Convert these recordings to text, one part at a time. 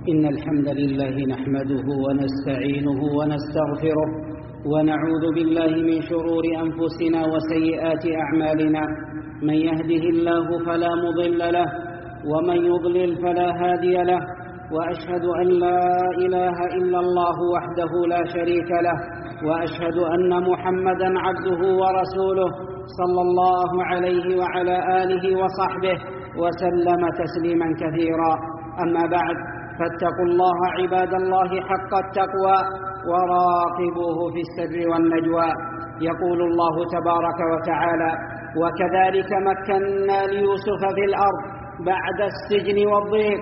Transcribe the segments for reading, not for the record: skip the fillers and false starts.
إن الحمد لله نحمده ونستعينه ونستغفره ونعوذ بالله من شرور أنفسنا وسيئات أعمالنا. من يهده الله فلا مضل له ومن يضلل فلا هادي له، وأشهد أن لا إله إلا الله وحده لا شريك له، وأشهد أن محمدًا عبده ورسوله صلى الله عليه وعلى آله وصحبه وسلم تسليما كثيرا. أما بعد، فاتقوا الله عباد الله حق التقوى وراقبوه في السر والنجوى. يقول الله تبارك وتعالى: وكذلك مكنا ليوسف في الأرض بعد السجن والضيق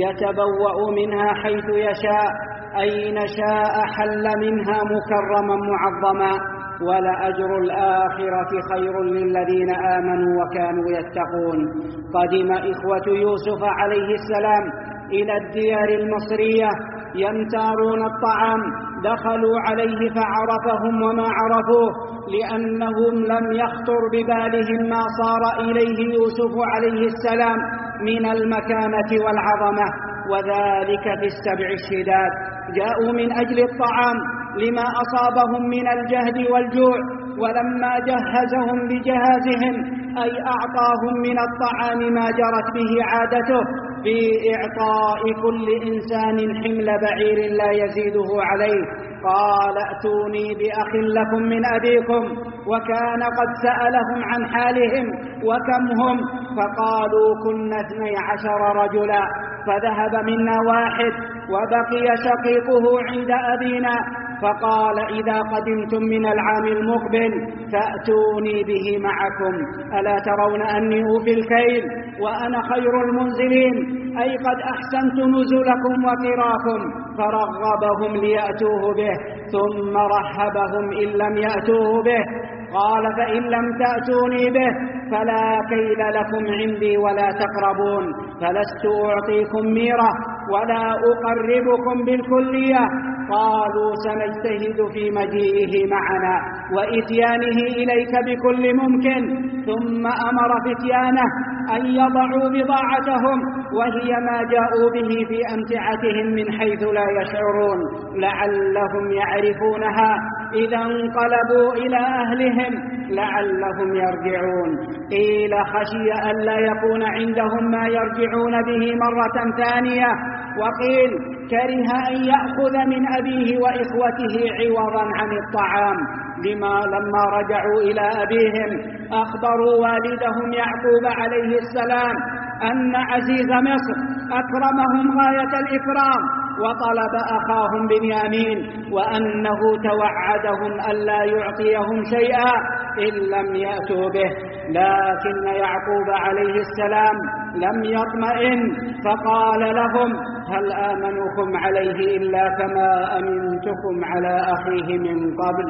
يتبوأ منها حيث يشاء، أين شاء حل منها مكرما معظما، ولأجر الآخرة خير للذين آمنوا وكانوا يتقون. قدم إخوة يوسف عليه السلام إلى الديار المصرية ينتارون الطعام، دخلوا عليه فعرفهم وما عرفوه، لأنهم لم يخطر ببالهم ما صار إليه يوسف عليه السلام من المكانة والعظمة، وذلك في السبع الشداد. جاءوا من أجل الطعام لما أصابهم من الجهد والجوع، ولما جهزهم بجهازهم أي أعطاهم من الطعام ما جرت به عادته في إعطاء كل إنسان حمل بعير لا يزيده عليه، قال: ائتوني بأخ لكم من أبيكم. وكان قد سألهم عن حالهم وكم هم، فقالوا: كنا 12 رجلا، فذهب منا واحد وبقي شقيقه عند أبينا، فقال: إذا قدمتم من العام المقبل فأتوني به معكم، ألا ترون أني أوفي الكيل وأنا خير المنزلين، أي قد أحسنت نزلكم وقراكم. فرغبهم ليأتوه به، ثم رهبهم إن لم يأتوه به. قال: فإن لم تأتوني به فلا كيل لكم عندي ولا تقربون، فلست أعطيكم ميرة ولا أقربكم بالكلية. قالوا: سنجتهد في مجيئه معنا وإتيانه إليك بكل ممكن. ثم أمر فتيانه أن يضعوا بضاعتهم، وهي ما جاءوا به في أمتعتهم من حيث لا يشعرون، لعلهم يعرفونها إذا انقلبوا إلى أهلهم لعلهم يرجعون. قيل: خشي أن لا يكون عندهم ما يرجعون به مرة ثانية. وقيل: كره أن يأخذ من أبيه وإخوته عوضا عن الطعام. لما رجعوا إلى أبيهم أخبروا والدهم يعقوب عليه السلام أن عزيز مصر أكرمهم غاية الإكرام وطلب أخاهم بنيامين، وأنه توعدهم ألا يعطيهم شيئا إن لم يأتوا به. لكن يعقوب عليه السلام لم يطمئن، فقال لهم: هل آمنكم عليه إلا كما أمنتكم على أخيه من قبل؟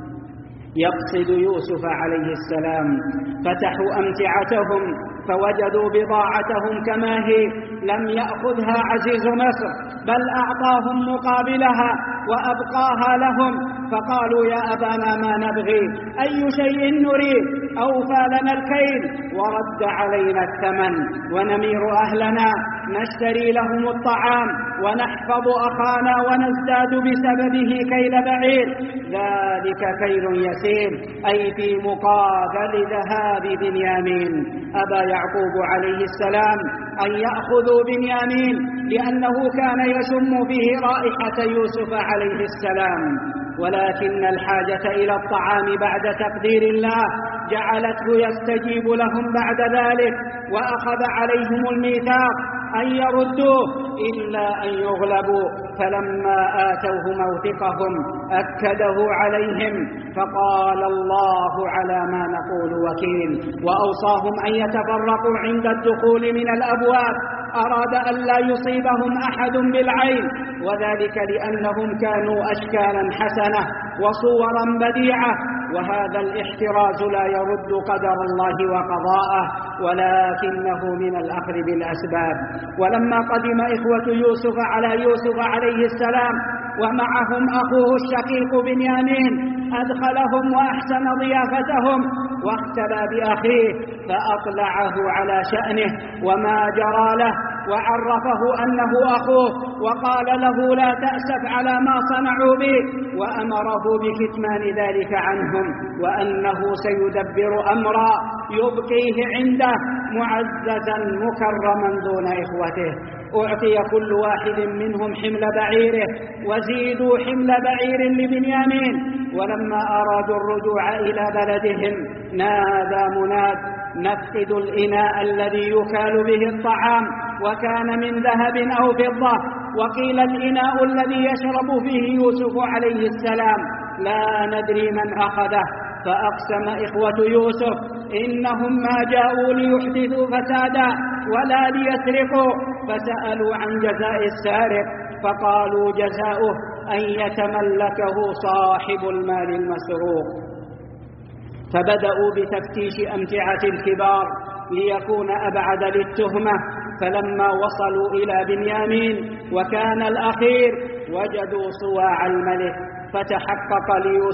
يقصد يوسف عليه السلام. فتحوا أمتعتهم فوجدوا بضاعتهم كما هي، لم يأخذها عزيز مصر، بل أعطاهم مقابلها وأبقاها لهم. فقالوا: يا أبانا ما نبغي، أي شيء نريد، أوفى لنا الكيل ورد علينا الثمن، ونمير أهلنا نشتري لهم الطعام ونحفظ أخانا ونزداد بسببه كيل بعير، ذلك كيل يسير، أي في مقابل ذهاب بنيامين. أبى يعقوب عليه السلام أن يأخذوا بنيامين، لأنه كان يشم فيه رائحة يوسف عليه السلام، ولكن الحاجة إلى الطعام بعد تقدير الله جعلته يستجيب لهم بعد ذلك، وأخذ عليهم الميثاق أن يردوه إلا أن يغلبوا. فلما آتوه موثقهم أكده عليهم، فقال: الله على ما نقول وكيل. وأوصاهم أن يتفرقوا عند الدخول من الأبواب، أراد أن لا يصيبهم أحد بالعين، وذلك لأنهم كانوا أشكالا حسنة وصورا بديعة، وهذا الاحتراز لا يرد قدر الله وقضاءه، ولكنه من الأخذ بالأسباب. ولما قدم إخوة يوسف على يوسف عليه السلام ومعهم أخوه الشقيق بنيامين، أدخلهم وأحسن ضيافتهم واختلى بأخيه، فأطلعه على شأنه وما جرى له، وعرفه أنه أخوه وقال له لا تأسف على ما صنعوا به، وأمره بكتمان ذلك عنهم، وأنه سيدبر أمرا يبقيه عنده معززا مكرما دون إخوته. أعطي كل واحد منهم حمل بعيره، وزيدوا حمل بعير لبنيامين. ولما أرادوا الرجوع إلى بلدهم نادى مناد: نفقد الإناء الذي يكال به الطعام، وكان من ذهب أو فضة، وقيل الإناء الذي يشرب فيه يوسف عليه السلام، لا ندري من أخذه. فأقسم إخوة يوسف إنهم ما جاءوا ليحدثوا فسادا ولا ليسرقوا، فسألوا عن جزاء السارق، فقالوا جزاؤه أن يتملكه صاحب المال المسروق. فبدأوا بتفتيش أمتعة الكبار ليكون أبعد للتهمة، فلما وصلوا إلى بنيامين وكان الأخير وجدوا صواع الملك، فتحقق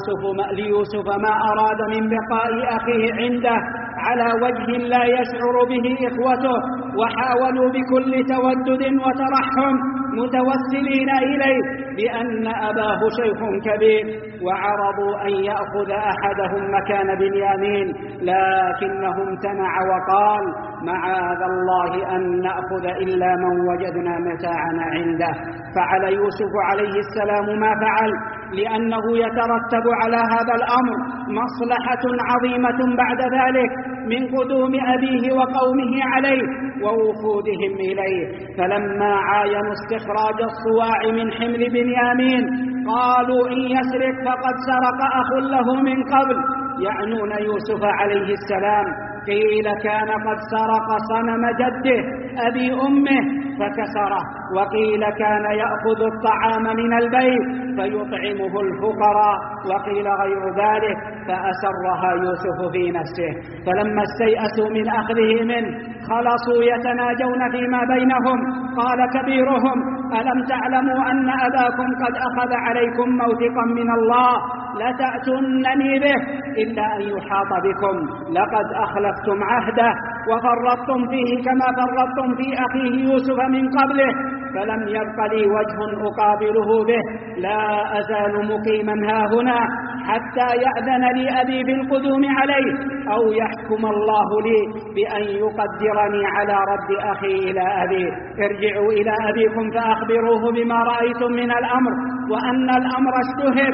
ليوسف ما أراد من بقاء أخيه عنده على وجه لا يشعر به إخوته، وحاولوا بكل تودد وترحم متوسلين إليه بأن أباه شيخ كبير، وعرضوا أن يأخذ أحدهم مكان بنيامين، لكنه امتنع وقال: معاذ الله أن نأخذ إلا من وجدنا متاعنا عنده. فعل يوسف عليه السلام ما فعل، لأنه يترتب على هذا الأمر مصلحة عظيمة بعد ذلك من قدوم أبيه وقومه عليه ووفودهم إليه. فلما عاينوا استخراج الصواع من حمل بنيامين قالوا: إن يسرق فقد سرق أخ له من قبل، يعنون يوسف عليه السلام. قيل كان قد سرق صنم جده أبي أمه فكسره، وقيل كان يأخذ الطعام من البيت فيطعمه الفقراء، وقيل غير ذلك، فأسرها يوسف في نفسه. فلما استيأسوا من أخذه منه خلصوا يتناجون فيما بينهم. قال كبيرهم: ألم تعلموا أن أباكم قد أخذ عليكم موثقا من الله لتأتونني به إلا أن يحاط بكم؟ لقد أخلفتم عهده وفرطتم فيه كما فرطتم في أخيه يوسف من قبله، فلم يبق لي وجه أقابله به، لا أزال مقيما هاهنا حتى يأذن لي أبي بالقدوم عليه، أو يحكم الله لي بأن يقدرني على رد أخي إلى أبيه. ارجعوا إلى أبيكم فأخبروه بما رأيتم من الأمر، وأن الأمر اشتهر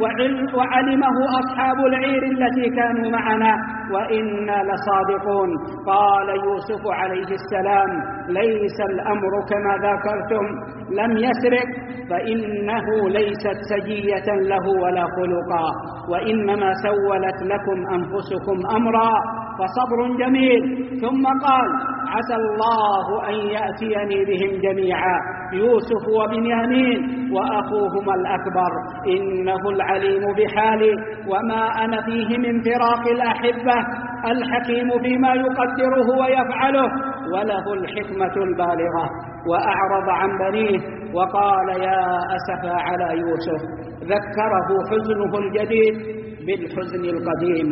وعلمه أصحاب العير التي كانوا معنا، وإنا لصادقون. قال يوسف عليه السلام: ليس الأمر كما ذكرتم، لم يسرق، فإنه ليست سجية له ولا خلقا، وإنما سولت لكم أنفسكم أمرا، فصبر جميل. ثم قال: عسى الله أن يأتيني بهم جميعا، يوسف وبنيامين وأخوهما الأكبر، إنه العليم بحالي وما أنا فيه من فراق الأحبة، الحكيم فيما يقدره ويفعله، وله الحكمة البالغة. وأعرض عن بنيه وقال: يا أسفا على يوسف. ذكره حزنه الجديد بالحزن القديم،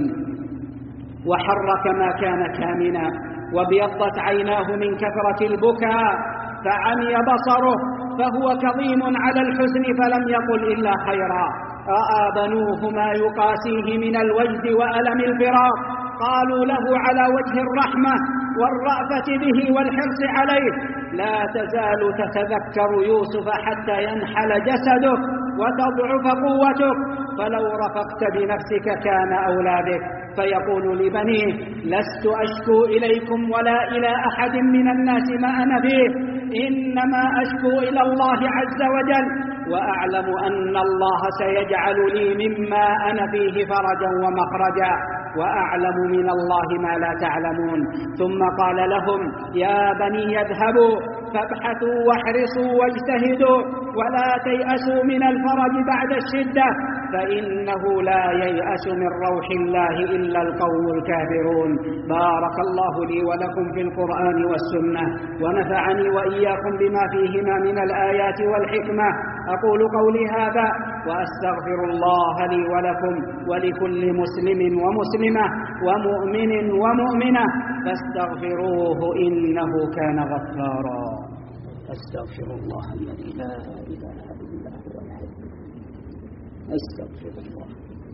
وحرك ما كان كامنا، وابيضت عيناه من كثرة البكاء، فعمي بصره، فهو كظيم على الحزن فلم يقل إلا خيرا. رأى بنوه ما يقاسيه من الوجد وألم الفراق، قالوا له على وجه الرحمة والرأفة به والحرص عليه: لا تزال تتذكر يوسف حتى ينحل جسدك وتضعف قوتك، فلو رفقت بنفسك كان أولى بك. فيقول لبنيه: لست أشكو إليكم ولا إلى أحد من الناس ما أنا فيه، إنما أشكو إلى الله عز وجل، وأعلم أن الله سيجعل لي مما أنا فيه فرجا ومخرجا، وأعلم من الله ما لا تعلمون. ثم قال لهم: يا بني اذهبوا فابحثوا واحرصوا واجتهدوا ولا تيأسوا من الفرج بعد الشدة، فإنه لا ييأس من روح الله إلا القوم الكافرون. بارك الله لي ولكم في القرآن والسنة، ونفعني وإياكم بما فيهما من الآيات والحكمة. أقول قولي هذا وأستغفر الله لي ولكم ولكل مسلم ومسلمة ومؤمن ومؤمنة، فاستغفروه إنه كان غفارا. أستغفر الله الذي لا إله إلا هو الحي. أستغفر الله.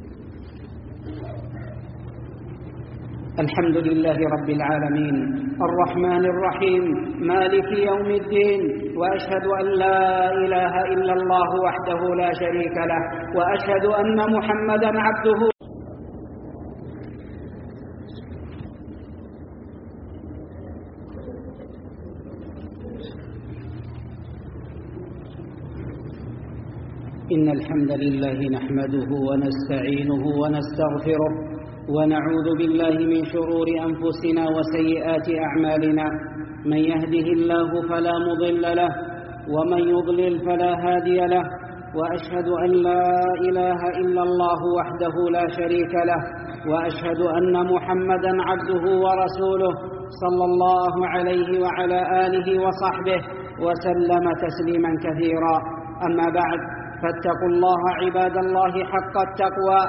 الحمد لله رب العالمين الرحمن الرحيم مالك يوم الدين، وأشهد أن لا إله إلا الله وحده لا شريك له، وأشهد أن محمدًا عبده. إن الحمد لله نحمده ونستعينه ونستغفره، ونعوذ بالله من شرور أنفسنا وسيئات أعمالنا. من يهده الله فلا مضل له، ومن يضلل فلا هادي له، وأشهد أن لا إله إلا الله وحده لا شريك له، وأشهد أن محمدًا عبده ورسوله صلى الله عليه وعلى آله وصحبه وسلم تسليمًا كثيرا. أما بعد، فاتقوا الله عباد الله حق التقوى،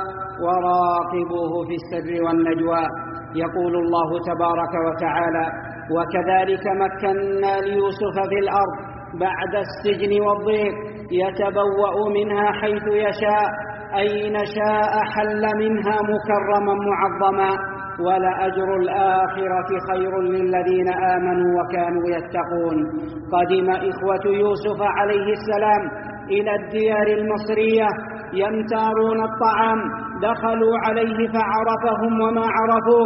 وراقبوه في السر والنجوى. يقول الله تبارك وتعالى: وكذلك مكنا ليوسف في الأرض بعد السجن والضيق يتبوأ منها حيث يشاء، أين شاء حل منها مكرما معظما، ولأجر الآخرة خير للذين آمنوا وكانوا يتقون. قدم إخوة يوسف عليه السلام إلى الديار المصرية يمتارون الطعام، دخلوا عليه فعرفهم وما عرفوه،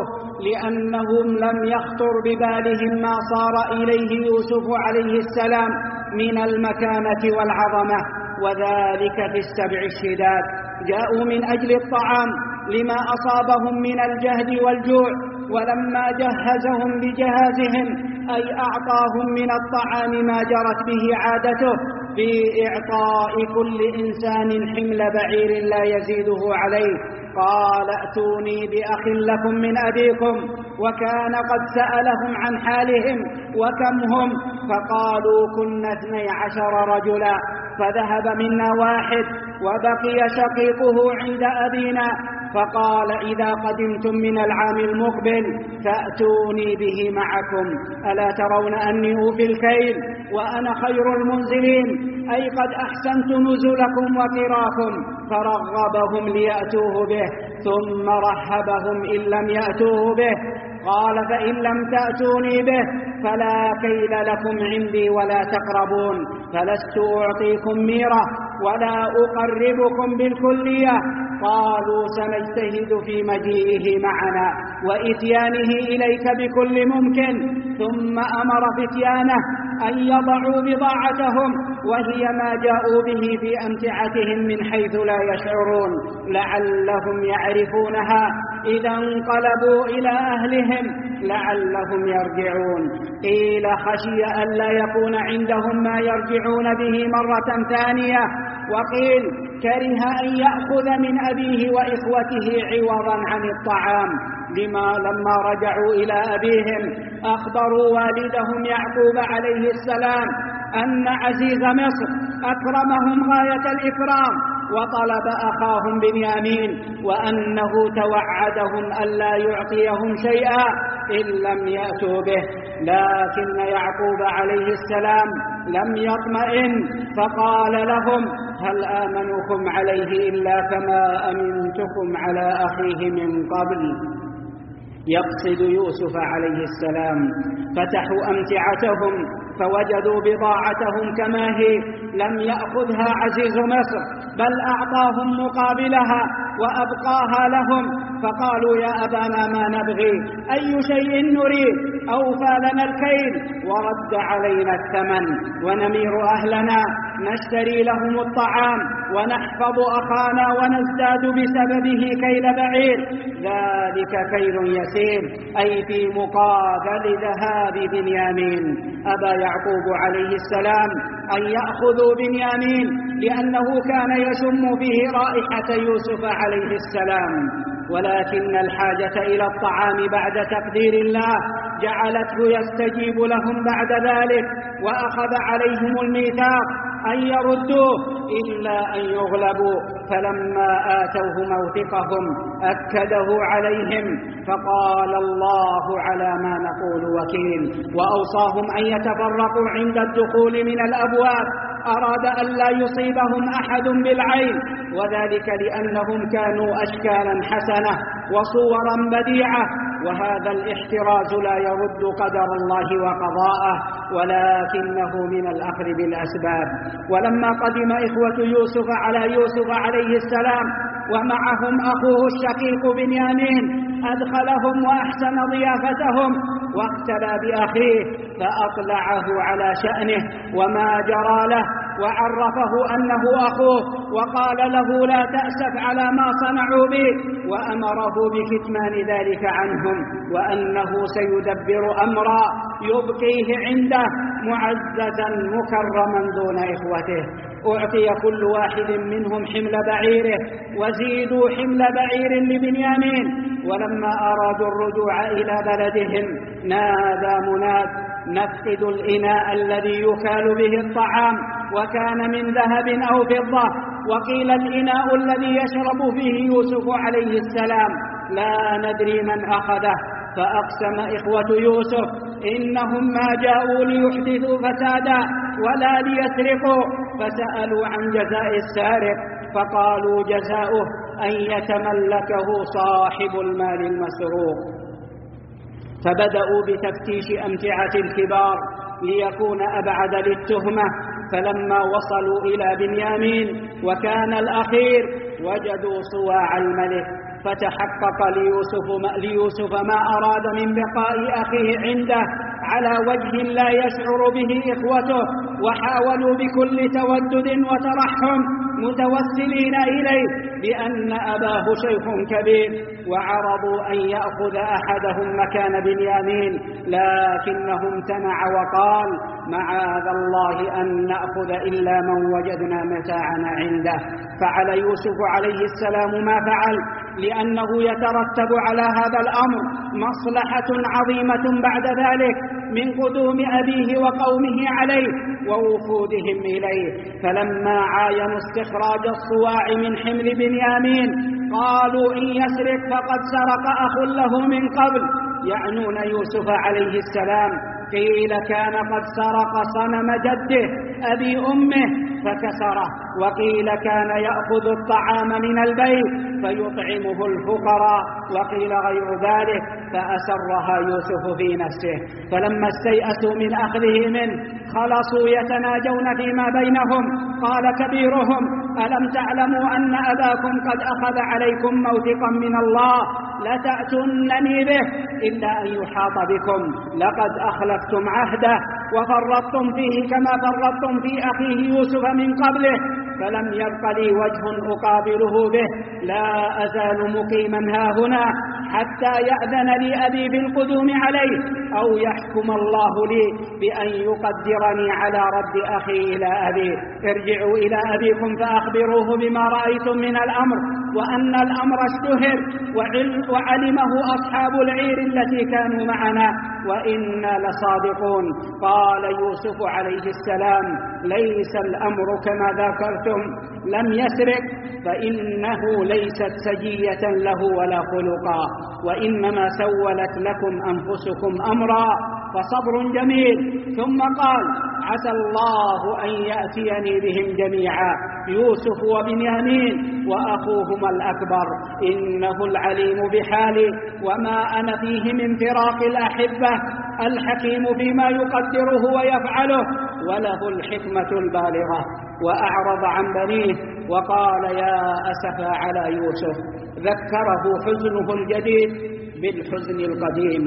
لأنهم لم يخطر ببالهم ما صار إليه يوسف عليه السلام من المكانة والعظمة، وذلك في السبع الشداد. جاءوا من أجل الطعام لما أصابهم من الجهد والجوع، ولما جهزهم بجهازهم أي أعطاهم من الطعام ما جرت به عادته في إعطاء كل إنسان حمل بعير لا يزيده عليه، قال: ائتوني بأخ لكم من أبيكم. وكان قد سألهم عن حالهم وكم هم، فقالوا: كنا 12 رجلا، فذهب منا واحد وبقي شقيقه عند أبينا. فقال: إذا قدمتم من العام المقبل فأتوني به معكم، ألا ترون أني أوفي الكيل وأنا خير المنزلين، أي قد أحسنت نزلكم وقراكم. فرغبهم ليأتوه به، ثم رهبهم إن لم يأتوه به. قال: فإن لم تأتوني به فلا كيل لكم عندي ولا تقربون، فلست أعطيكم ميرة ولا أقربكم بالكلية. قالوا: سنجتهد في مجيئه معنا وإتيانه إليك بكل ممكن. ثم أمر فتيانه أن يضعوا بضاعتهم، وهي ما جاءوا به في أمتعتهم من حيث لا يشعرون، لعلهم يعرفونها إذا انقلبوا إلى أهلهم لعلهم يرجعون. قيل: خشي ألا يكون عندهم ما يرجعون به مرة ثانية. وقيل: كره أن يأخذ من أبيه وإخوته عوضا عن الطعام. لما رجعوا إلى أبيهم أخبروا والدهم يعقوب عليه السلام أن عزيز مصر أكرمهم غاية الإكرام، وطلب أخاهم بنيامين، وأنه توعدهم ألا يعطيهم شيئا إن لم يأتوا به. لكن يعقوب عليه السلام لم يطمئن، فقال لهم: هل آمنكم عليه إلا كما أمنتكم على أخيه من قبل؟ يقصد يوسف عليه السلام. فتحوا أمتعتهم فوجدوا بضاعتهم كما هي، لم يأخذها عزيز مصر، بل أعطاهم مقابلها وأبقاها لهم. فقالوا: يا أبانا ما نبغي، أي شيء نريد، أوفى لنا الكيل ورد علينا الثمن، ونمير أهلنا نشتري لهم الطعام ونحفظ أخانا ونزداد بسببه كيل بعير، ذلك كيل يسير، أي في مقابل ذهاب بنيامين. أبى يعقوب عليه السلام أن يأخذوا بنيامين، لأنه كان يشم فيه رائحة يوسف عليه السلام، ولكن الحاجة إلى الطعام بعد تقدير الله جعلته يستجيب لهم بعد ذلك، وأخذ عليهم الميثاق أن يردوه إلا أن يغلبوا، فلما آتوه موثقهم أكده عليهم، فقال الله على ما نقول وكيل، وأوصاهم أن يتفرقوا عند الدخول من الأبواب، أراد أن لا يصيبهم أحد بالعين، وذلك لأنهم كانوا أشكالا حسنة وصورا بديعة، وهذا الاحتراز لا يرد قدر الله وقضاءه، ولكنه من الأخذ بالأسباب. ولما قدم إخوة يوسف على يوسف عليه السلام ومعهم أخوه الشقيق بنيامين، أدخلهم وأحسن ضيافتهم واقتدى بأخيه، فأطلعه على شأنه وما جرى له، وعرفه أنه أخوه، وقال له لا تأسف على ما صنعوا به، وأمره بكتمان ذلك عنهم، وأنه سيدبر أمرا يبقيه عنده معززا مكرما دون إخوته. أعطي كل واحد منهم حمل بعيره، وزيدوا حمل بعير لبنيامين. ولما أرادوا الرجوع إلى بلدهم نادى مناد: نفقد الإناء الذي يكال به الطعام، وكان من ذهب أو فضة، وقيل الإناء الذي يشرب فيه يوسف عليه السلام، لا ندري من أخذه. فأقسم إخوة يوسف إنهم ما جاءوا ليحدثوا فسادا ولا ليسرقوا، فسألوا عن جزاء السارق، فقالوا جزاؤه أن يتملكه صاحب المال المسروق. فبدأوا بتفتيش أمتعة الكبار ليكون أبعد للتهمة، فلما وصلوا إلى بنيامين وكان الأخير وجدوا صواع الملك، فتحقق ليوسف ما أراد من بقاء أخيه عنده على وجه لا يشعر به إخوته، وحاولوا بكل تودد وترحم متوسلين إليه بأن أباه شيخ كبير، وعرضوا أن يأخذ أحدهم مكان بنيامين، لكنه امتنع وقال: معاذ الله أن نأخذ إلا من وجدنا متاعنا عنده. فعل يوسف عليه السلام ما فعل، لأنه يترتب على هذا الأمر مصلحة عظيمة بعد ذلك من قدوم أبيه وقومه عليه ووفودهم إليه. فلما عاينوا استخراج الصواع من حمل بنيامين قالوا: إن يسرق فقد سرق أخ له من قبل، يعنون يوسف عليه السلام. قيل كان قد سرق صنم جده أبي أمه فكسره، وقيل كان يأخذ الطعام من البيت فيطعمه الفقراء، وقيل غير ذلك، فأسرها يوسف في نفسه. فلما استيأسوا من أخذه منه خلصوا يتناجون فيما بينهم، قال كبيرهم: ألم تعلموا أن أباكم قد أخذ عليكم موثقا من الله لتأتونني به إلا أن يحاط بكم؟ لقد أخلفتم عهده وفرطتم فيه كما فرطتم في أخيه يوسف من قبله، فلم يبق لي وجه أقابله به، لا أزال مقيما هاهنا حتى يأذن لي أبي بالقدوم عليه، أو يحكم الله لي بأن يقدرني على رد أخي إلى أبيه. ارجعوا إلى أبيكم فأخبروه بما رأيتم من الأمر، وأن الأمر اشتهر وعلمه أصحاب العير التي كانوا معنا، وإنا لصادقون. قال يوسف عليه السلام: ليس الأمر كما ذكرتم، لم يسرق، فإنه ليست سجية له ولا خلقا، وإنما سولت لكم أنفسكم أمرا، فصبر جميل. ثم قال: عسى الله أن يأتيني بهم جميعا، يوسف وبنيامين وأخوهما الأكبر، إنه العليم بحالي وما أنا فيه من فراق الأحبة، الحكيم فيما يقدره ويفعله، وله الحكمة البالغة. وأعرض عن بنيه وقال: يا أسفا على يوسف. ذكره حزنه الجديد بالحزن القديم،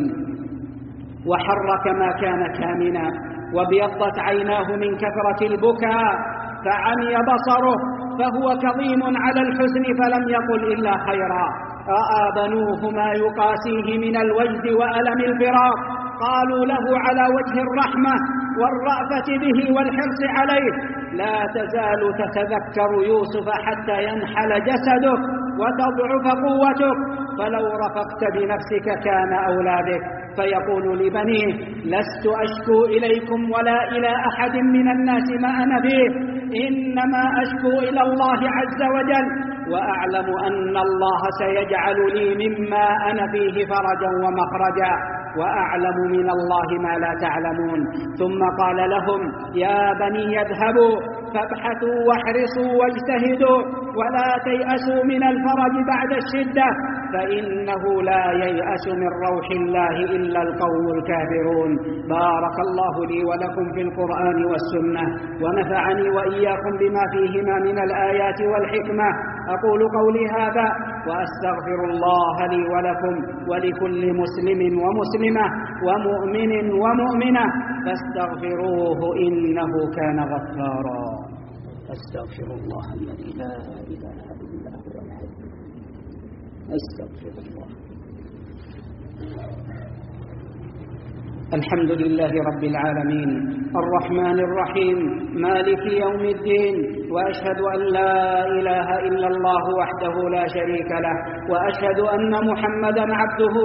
وحرك ما كان كامنا، وابيضت عيناه من كثرة البكاء، فعمي بصره، فهو كظيم على الحزن فلم يقل إلا خيرا. رأى بنوه ما يقاسيه من الوجد وألم الفراق، قالوا له على وجه الرحمة والرأفة به والحرص عليه: لا تزال تتذكر يوسف حتى ينحل جسدك وتضعف قوتك، فلو رفقت بنفسك كان أولى بك. فيقول لبنيه: لست أشكو إليكم ولا إلى أحد من الناس ما أنا فيه، إنما أشكو إلى الله عز وجل، وأعلم أن الله سيجعل لي مما أنا فيه فرجا ومخرجا، وأعلم من الله ما لا تعلمون. ثم قال لهم: يا بني اذهبوا فابحثوا واحرصوا واجتهدوا ولا تيأسوا من الفرج بعد الشدة، فإنه لا ييأس من روح الله إلا القوم الكافرون. بارك الله لي ولكم في القرآن والسنة، ونفعني وإياكم بما فيهما من الآيات والحكمة. أقول قولي هذا وأستغفر الله لي ولكم ولكل مسلم ومسلمة ومؤمن ومؤمنة فاستغفروه إنه كان غفارا. أستغفر الله الذي لا إله إلا هو الحي. أستغفر الله. الحمد لله رب العالمين الرحمن الرحيم مالك يوم الدين، وأشهد أن لا إله إلا الله وحده لا شريك له، وأشهد أن محمدا عبده